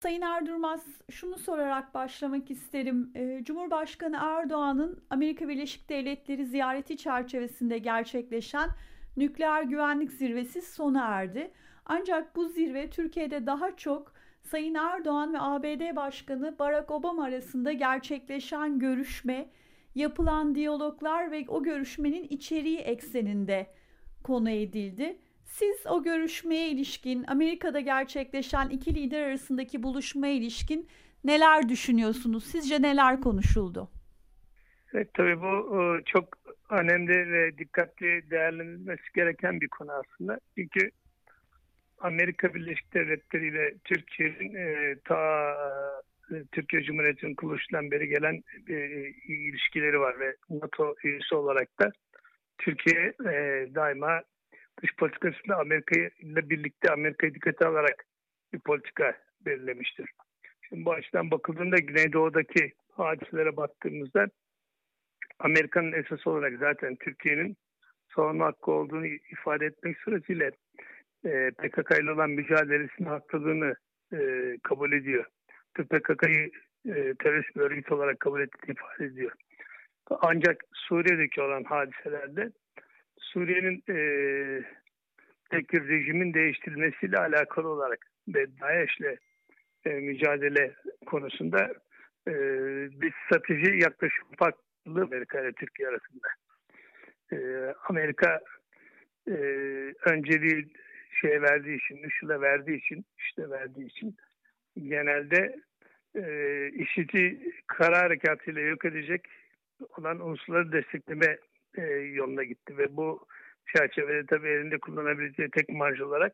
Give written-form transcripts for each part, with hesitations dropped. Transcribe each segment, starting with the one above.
Sayın Erdurmaz, şunu sorarak başlamak isterim. Cumhurbaşkanı Erdoğan'ın Amerika Birleşik Devletleri ziyareti çerçevesinde gerçekleşen nükleer güvenlik zirvesi sona erdi. Ancak bu zirve Türkiye'de daha çok Sayın Erdoğan ve ABD Başkanı Barack Obama arasında gerçekleşen görüşme, yapılan diyaloglar ve o görüşmenin içeriği ekseninde konu edildi. Siz o görüşmeye ilişkin, Amerika'da gerçekleşen iki lider arasındaki buluşmaya ilişkin neler düşünüyorsunuz? Sizce neler konuşuldu? Evet, tabii bu çok önemli ve dikkatli değerlendirilmesi gereken bir konu aslında. Çünkü Amerika Birleşik Devletleri ile Türkiye'nin Türkiye Cumhuriyeti'nin kuruluşundan beri gelen ilişkileri var ve NATO üyesi olarak da Türkiye daima dış politikasında Amerika ile birlikte Amerika'yı dikkate alarak bir politika belirlemiştir. Şimdi bu açıdan bakıldığında Güneydoğu'daki hadiselere baktığımızda Amerika'nın esas olarak zaten Türkiye'nin savunma hakkı olduğunu ifade etmek suretiyle PKK ile olan mücadelesinin haklılığını kabul ediyor. PKK'yı terörist bir örgüt olarak kabul ettiğini ifade ediyor. Ancak Suriye'deki olan hadiselerde Suriye'nin tek bir rejimin değiştirilmesiyle alakalı olarak ve DAEŞ'le mücadele konusunda bir strateji yaklaşım farklı Amerika ile Türkiye arasında. Amerika önceliği verdiği için, IŞİD'e verdiği için genelde IŞİD'i kara harekatıyla yok edecek olan unsurları destekleme yoluna gitti ve bu çerçevede tabii elinde kullanabileceği tek marj olarak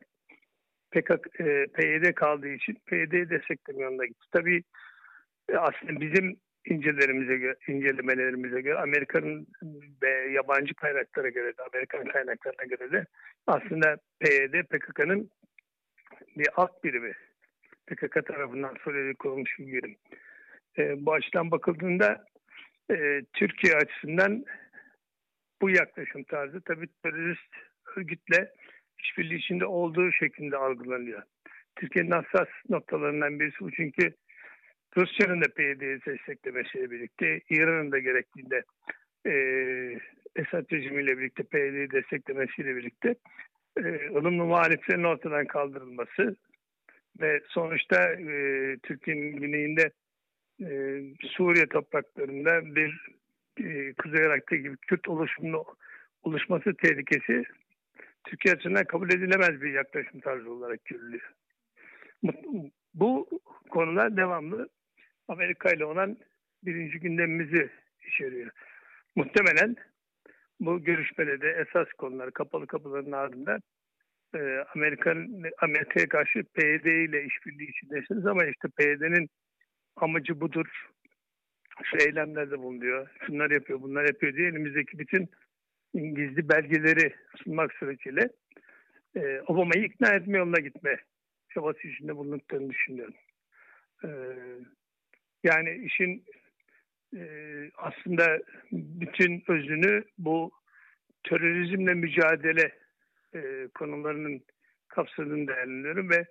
PYD kaldığı için PYD'yi destekleme yoluna gitti. Tabii aslında bizim incelemelerimize göre Amerika'nın ve yabancı kaynaklara göre de Amerikan kaynaklarına göre de aslında PYD PKK'nın bir alt birimi. PKK tarafından Suriye'de kurulmuş bir birim. Bu açıdan bakıldığında Türkiye açısından bu yaklaşım tarzı tabii terörist örgütle işbirliği içinde olduğu şeklinde algılanıyor. Türkiye'nin hassas noktalarından birisi bu, çünkü Rusya'nın da PYD'yi desteklemesiyle birlikte, İran'ın da gerektiğinde Esad rejimiyle birlikte PYD'yi desteklemesiyle birlikte ılımlı muhaliflerin ortadan kaldırılması ve sonuçta Türkiye'nin güneyinde Suriye topraklarında bir Kuzey Irak'ta gibi Kürt oluşması tehlikesi Türkiye açısından kabul edilemez bir yaklaşım tarzı olarak görülüyor. Bu konular devamlı Amerika ile olan birinci gündemimizi içeriyor. Muhtemelen bu görüşmede de esas konular kapalı kapıların ardında Amerika'ya karşı PYD ile işbirliği içindesiniz ama işte PYD'nin amacı budur, şu eylemlerde bulunuyor, şunlar yapıyor, bunlar yapıyor diye elimizdeki bütün gizli belgeleri sunmak suretiyle Obama'yı ikna etme yoluna gitme çabası içinde bulunduklarını düşünüyorum. Yani işin aslında bütün özünü bu terörizmle mücadele konularının kapsadığını değerlendiriyorum ve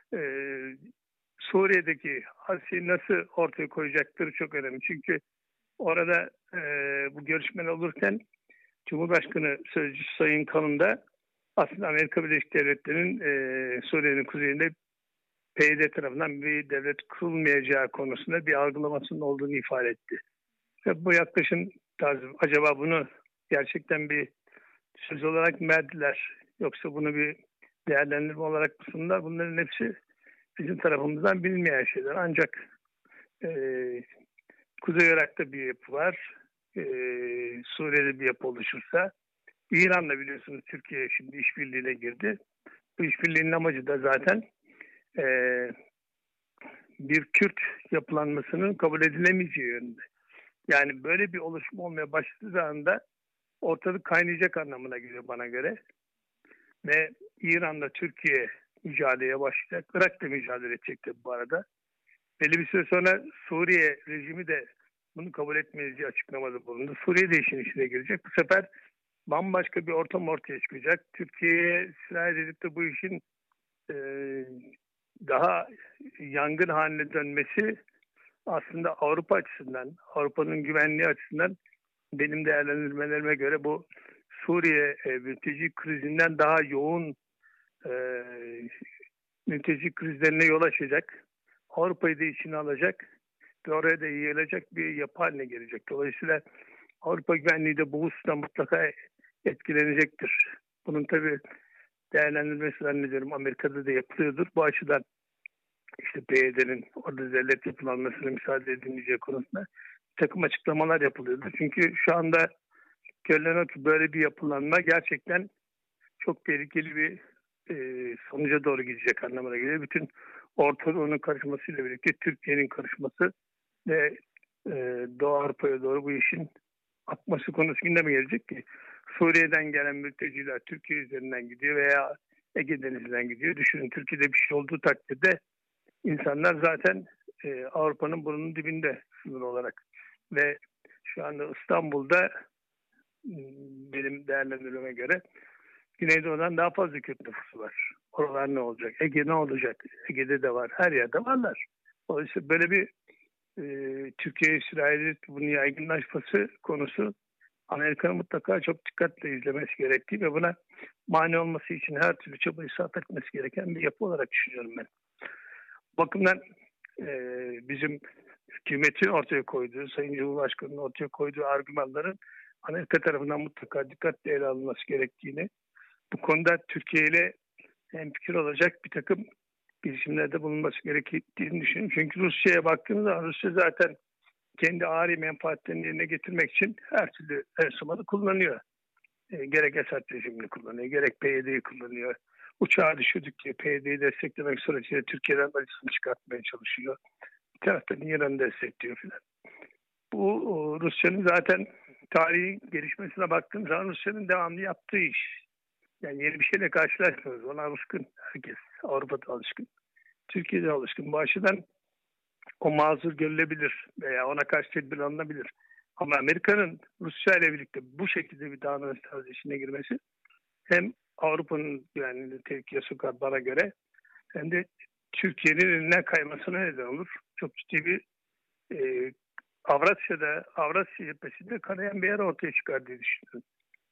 Suriye'deki hadiseyi nasıl ortaya koyacaktır çok önemli. Çünkü orada bu görüşmeler olurken Cumhurbaşkanı Sözcüsü Sayın Kalın da aslında Amerika Birleşik Devletleri'nin Suriye'nin kuzeyinde PYD tarafından bir devlet kurulmayacağı konusunda bir algılamasının olduğunu ifade etti. Ve bu yaklaşım tarzı, acaba bunu gerçekten bir söz olarak mı verdiler, yoksa bunu bir değerlendirme olarak mı sundular? Bunların hepsi bizim tarafımızdan bilinmeyen şeyler. Ancak Kuzey Irak'ta bir yapı var. Suriye'de bir yapı oluşursa, İran'la biliyorsunuz Türkiye şimdi işbirliğine girdi. Bu işbirliğinin amacı da zaten bir Kürt yapılanmasının kabul edilemeyeceği yönünde. Yani böyle bir oluşum olmaya başladığı anda ortalık kaynayacak anlamına geliyor bana göre. Ve İran'la Türkiye mücadeleye başlayacak. Irak da mücadele edecekti bu arada. Belli bir süre sonra Suriye rejimi de bunu kabul etmeyeceği açıklamada bulundu. Suriye de işin içine girecek. Bu sefer bambaşka bir ortam ortaya çıkacak. Türkiye'ye sirayet edip de bu işin daha yangın haline dönmesi aslında Avrupa açısından, Avrupa'nın güvenliği açısından benim değerlendirmelerime göre bu Suriye mülteci krizinden daha yoğun e, mülteci krizlerine yol açacak. Avrupa'yı da içine alacak ve oraya da yayılacak bir yapı haline gelecek. Dolayısıyla Avrupa güvenliği de bu hususta mutlaka etkilenecektir. Bunun tabii değerlendirmesi zannediyorum Amerika'da da yapılıyordur. Bu açıdan işte PYD'nin orada devlet yapılanmasına müsaade edilmeyeceği konusunda bir takım açıklamalar yapılıyordu. Çünkü şu anda görülen o ki böyle bir yapılanma gerçekten çok tehlikeli bir sonuca doğru gidecek anlamına geliyor. Bütün Orta Doğu'nun karışmasıyla birlikte Türkiye'nin karışması ve Doğu Avrupa'ya doğru bu işin akması konusu gündeme gelecek ki Suriye'den gelen mülteciler Türkiye üzerinden gidiyor veya Ege Denizi'nden gidiyor. Düşünün Türkiye'de bir şey olduğu takdirde insanlar zaten Avrupa'nın burnunun dibinde sınır olarak ve şu anda İstanbul'da benim değerlendirmeme göre Güneydoğu'dan daha fazla Kürt nüfusu var. Oralar ne olacak? Ege ne olacak? Ege'de de var. Her yerde varlar. Dolayısıyla böyle bir Türkiye'ye İsrail'in bunun yaygınlaşması konusu Amerika'nın mutlaka çok dikkatle izlemesi gerektiği ve buna mani olması için her türlü çabayı sarf etmesi gereken bir yapı olarak düşünüyorum ben. Bu bakımdan bizim hükümetin ortaya koyduğu, Sayın Cumhurbaşkanı'nın ortaya koyduğu argümanların Amerika tarafından mutlaka dikkatle ele alınması gerektiğini, bu konuda Türkiye ile hemfikir olacak bir takım girişimlerde bulunması gerektiğini düşünüyorum. Çünkü Rusya'ya baktığınız zaman Rusya zaten kendi ari menfaatlerini yerine getirmek için her türlü enstrümanı kullanıyor. Gerek Esad rejimini kullanıyor, gerek PYD'yi kullanıyor. Uçağı düşürdük diye PYD'yi desteklemek suretiyle Türkiye'den acısını çıkartmaya çalışıyor. Bir taraftan İran'ı destekliyor filan. Bu Rusya'nın zaten tarihi gelişmesine baktığımız zaman Rusya'nın devamlı yaptığı iş. Yani yeni bir şeyle karşılaşmıyoruz. Ona alışkın herkes. Avrupa'da alışkın. Türkiye'de alışkın. Bu açıdan o mazur görülebilir veya ona karşı tedbir alınabilir. Ama Amerika'nın Rusya ile birlikte bu şekilde bir davranış tarzı içine girmesi hem Avrupa'nın güvenliğini tehlikeye sokar bana göre hem de Türkiye'nin elinden kaymasına neden olur. Çok ciddi bir Avrasya cephesinde kanayan bir yer ortaya çıkar diye düşünüyorum.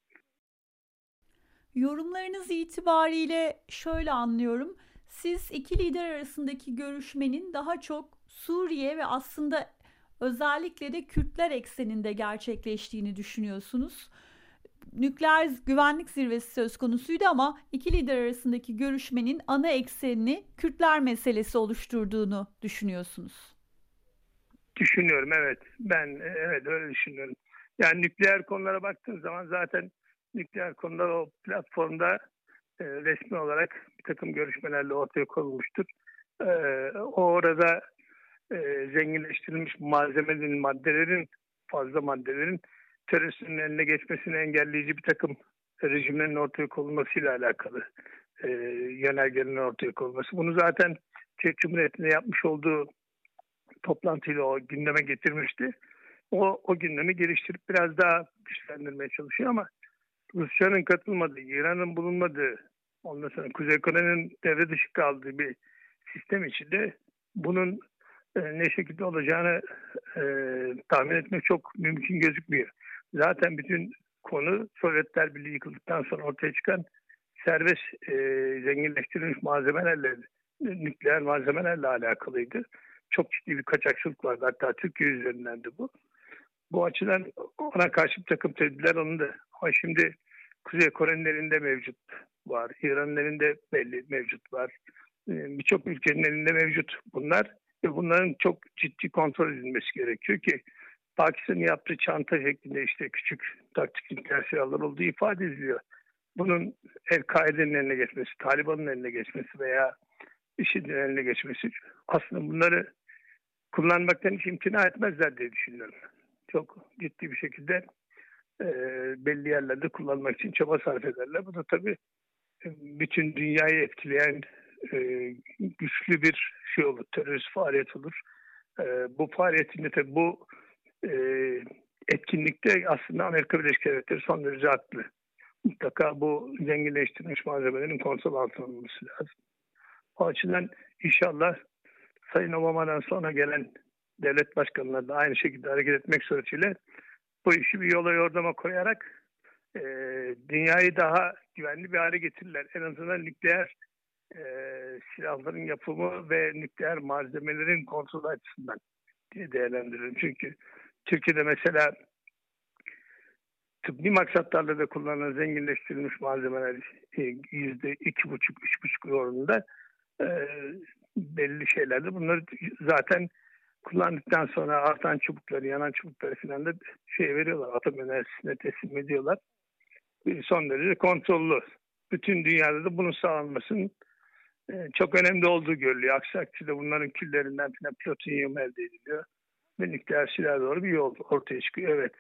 Yorumlarınız itibariyle şöyle anlıyorum. Siz iki lider arasındaki görüşmenin daha çok Suriye ve aslında özellikle de Kürtler ekseninde gerçekleştiğini düşünüyorsunuz. Nükleer güvenlik zirvesi söz konusuydu ama iki lider arasındaki görüşmenin ana eksenini Kürtler meselesi oluşturduğunu düşünüyorsunuz. Düşünüyorum, evet. Evet öyle düşünüyorum. Yani nükleer konulara baktığın zaman zaten nükleer konular o platformda resmi olarak bir takım görüşmelerle ortaya konulmuştur. O orada zenginleştirilmiş fazla maddelerin teröristlerin eline geçmesini engelleyici bir takım rejimlerin ortaya konulmasıyla alakalı yönergelerin ortaya konulması. Bunu zaten Çek Cumhuriyeti'nde yapmış olduğu toplantıyla o gündeme getirmişti. O gündemi geliştirip biraz daha güçlendirmeye çalışıyor ama Rusya'nın katılmadığı, İran'ın bulunmadığı, ondan sonra Kuzey Kore'nin devre dışı kaldığı bir sistem içinde bunun ne şekilde olacağını tahmin etmek çok mümkün gözükmüyor. Zaten bütün konu Sovyetler Birliği yıkıldıktan sonra ortaya çıkan serbest zenginleştirilmiş malzemelerle, nükleer malzemelerle alakalıydı. Çok ciddi bir kaçakçılık vardı. Hatta Türkiye üzerinden de bu. Bu açıdan ona karşı bir takım tedbirler alındı. Ama şimdi Kuzey Kore'nin elinde mevcut var. İran'ın elinde belli mevcut var. Birçok ülkenin elinde mevcut bunlar. Ve bunların çok ciddi kontrol edilmesi gerekiyor ki Pakistan'ın yaptığı çanta şeklinde işte küçük taktik nükleer silahlar olduğu ifade ediliyor. Bunun El-Kaide'nin eline geçmesi, Taliban'ın eline geçmesi veya IŞİD'in eline geçmesi aslında bunları kullanmaktan hiç imtina etmezler diye düşünüyorum. Çok ciddi bir şekilde belli yerlerde kullanmak için çaba sarf ederler. Bu da tabii bütün dünyayı etkileyen güçlü bir şey olur, terörist faaliyet olur. Bu faaliyetinde tabii bu etkinlikte aslında Amerika Birleşik Devletleri son derece haklı. Mutlaka bu zenginleştirilmiş malzemelerin kontrol altına alınması lazım. O açıdan inşallah Sayın Obama'dan sonra gelen devlet başkanları da aynı şekilde hareket etmek suretiyle bu işi bir yola yordama koyarak dünyayı daha güvenli bir hale getirirler. En azından nükleer silahların yapımı ve nükleer malzemelerin kontrolü açısından diye değerlendiriyorum. Çünkü Türkiye'de mesela tıbbi maksatlarla da kullanılan zenginleştirilmiş malzemeler %2,5-3,5 oranında belli şeylerde bunları zaten kullandıktan sonra artan çubukları, yanan çubukları falan da veriyorlar. Atom enerjisine teslim ediyorlar. Son derece kontrollü. Bütün dünyada da bunun sağlanmasının çok önemli olduğu görülüyor. Aksi takdirde bunların küllerinden falan plütonyum elde ediliyor. Ve nükleer silah doğru bir yol ortaya çıkıyor. Evet.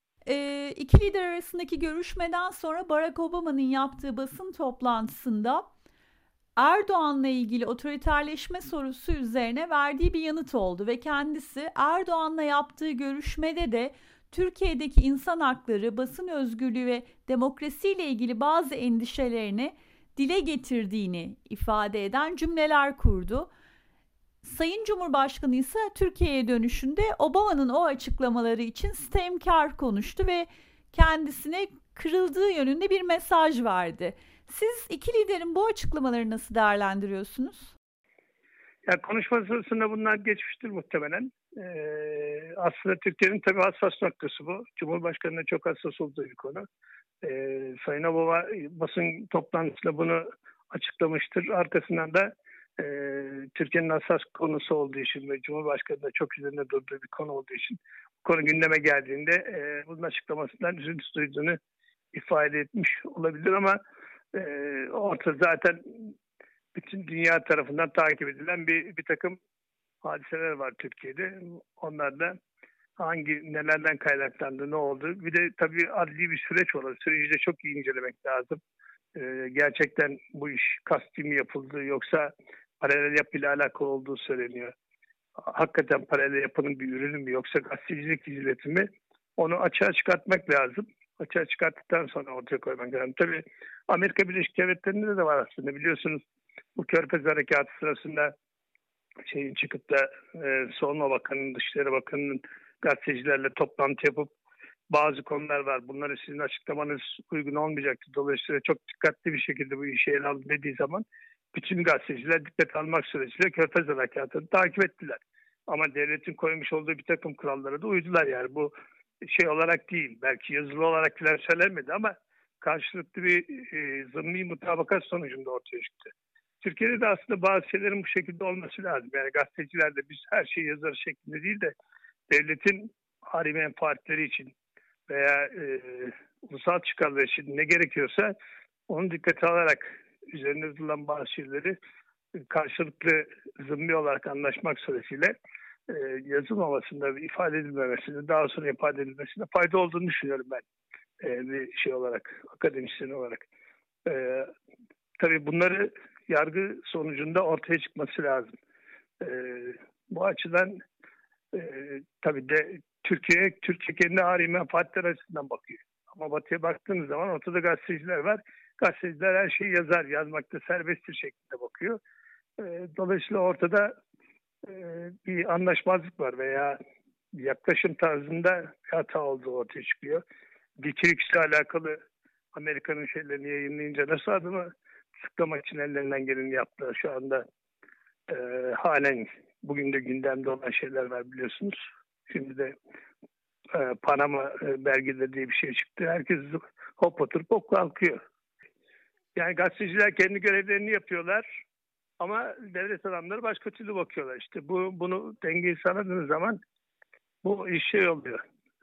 İki lider arasındaki görüşmeden sonra Barack Obama'nın yaptığı basın toplantısında Erdoğan'la ilgili otoriterleşme sorusu üzerine verdiği bir yanıt oldu ve kendisi Erdoğan'la yaptığı görüşmede de Türkiye'deki insan hakları, basın özgürlüğü ve demokrasiyle ilgili bazı endişelerini dile getirdiğini ifade eden cümleler kurdu. Sayın Cumhurbaşkanı ise Türkiye'ye dönüşünde Obama'nın o açıklamaları için sitemkar konuştu ve kendisine kırıldığı yönünde bir mesaj verdi. Siz iki liderin bu açıklamaları nasıl değerlendiriyorsunuz? Ya konuşma sırasında bunlar geçmiştir muhtemelen. Aslında Türkiye'nin tabii hassas noktası bu. Cumhurbaşkanı'nın çok hassas olduğu bir konu. Sayın Obama basın toplantısında bunu açıklamıştır. Arkasından da Türkiye'nin hassas konusu olduğu için ve Cumhurbaşkanı da çok üzerinde durduğu bir konu olduğu için konu gündeme geldiğinde bunun açıklamasından üzüntü duyduğunu ifade etmiş olabilir ama ortada zaten bütün dünya tarafından takip edilen bir takım hadiseler var Türkiye'de. Onlar da nelerden kaynaklandı, ne oldu? Bir de tabii adli bir süreç olur. Süreci de çok iyi incelemek lazım. Gerçekten bu iş kasti mi yapıldı yoksa paralel yapıyla alakalı olduğu söyleniyor. Hakikaten paralel yapının bir ürünü mü yoksa gazetecilik hizmeti mi? Onu açığa çıkartmak lazım. Açığa çıkarttıktan sonra ortaya koymak lazım. Tabii Amerika Birleşik Devletleri'nde de var aslında. Biliyorsunuz bu Körfez Harekatı sırasında çıkıp da Savunma Bakanı'nın, Dışişleri Bakanı'nın gazetecilerle toplantı yapıp bazı konular var. Bunları sizin açıklamanız uygun olmayacaktı. Dolayısıyla çok dikkatli bir şekilde bu işi ele alın dediği zaman bütün gazeteciler dikkat almak suretiyle Körfez Harekatı'nı takip ettiler. Ama devletin koymuş olduğu bir takım kurallara da uydular yani. Bu olarak değil. Belki yazılı olarak falan söylenmedi ama karşılıklı bir zımni mutabakat sonucunda ortaya çıktı. Türkiye'de de aslında bazı şeylerin bu şekilde olması lazım. Yani gazeteciler de biz her şeyi yazar şeklinde değil de devletin hali menfaatleri için veya ulusal çıkarlar için ne gerekiyorsa onu dikkate alarak üzerine durulan bazı şeyleri karşılıklı zımni olarak anlaşmak suretiyle yazılmamasında, ifade edilmemesinde, daha sonra ifade edilmesinde fayda olduğunu düşünüyorum ben bir olarak, akademisyen olarak. Tabii bunları yargı sonucunda ortaya çıkması lazım. Bu açıdan tabii de Türkiye kendi hali menfaatler açısından bakıyor. Ama Batı'ya baktığınız zaman ortada gazeteciler var. Gazeteciler her şeyi yazar, yazmakta serbesttir şeklinde bakıyor. Dolayısıyla ortada bir anlaşmazlık var veya yaklaşım tarzında bir hata olduğu ortaya çıkıyor. Wikileaks'le alakalı Amerika'nın şeylerini yayınlayınca nasıl adımı sıklamak için ellerinden geleni yaptılar. Şu anda halen bugün de gündemde olan şeyler var biliyorsunuz. Şimdi de Panama belgeleri diye bir şey çıktı. Herkes hop oturup hop kalkıyor. Yani gazeteciler kendi görevlerini yapıyorlar ama devlet adamları başka türlü bakıyorlar. İşte bunu dengeyi sağladığınız zaman bu iş oluyor.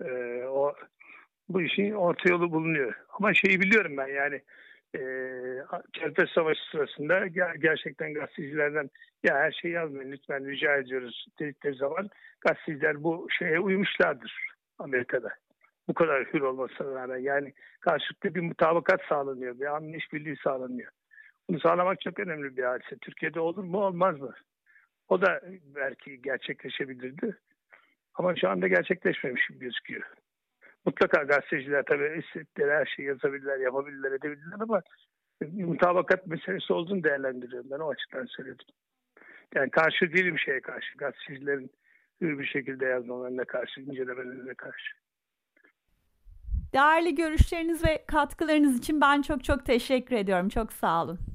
Bu işin orta yolu bulunuyor. Ama biliyorum ben yani Körfez Savaşı sırasında gerçekten gazetecilerden ya her şeyi yazmayın lütfen rica ediyoruz dedikleri zaman gazeteciler bu şeye uymuşlardır Amerika'da. Bu kadar hür olmasına rağmen yani karşılıklı bir mutabakat sağlanıyor, bir anlayış birliği sağlanıyor. Bunu sağlamak çok önemli bir hadise. Türkiye'de olur mu olmaz mı? O da belki gerçekleşebilirdi. Ama şu anda gerçekleşmemiş gibi gözüküyor. Mutlaka gazeteciler tabii istedikleri her şeyi yazabilirler, yapabilirler, edebilirler ama mutabakat meselesi olduğunu değerlendiriyorum. Ben o açıdan söyledim. Yani karşı değilim şeye karşı. Gazetecilerin hür bir şekilde yazmalarına karşı, incelemelerine karşı. Değerli görüşleriniz ve katkılarınız için ben çok çok teşekkür ediyorum. Çok sağ olun.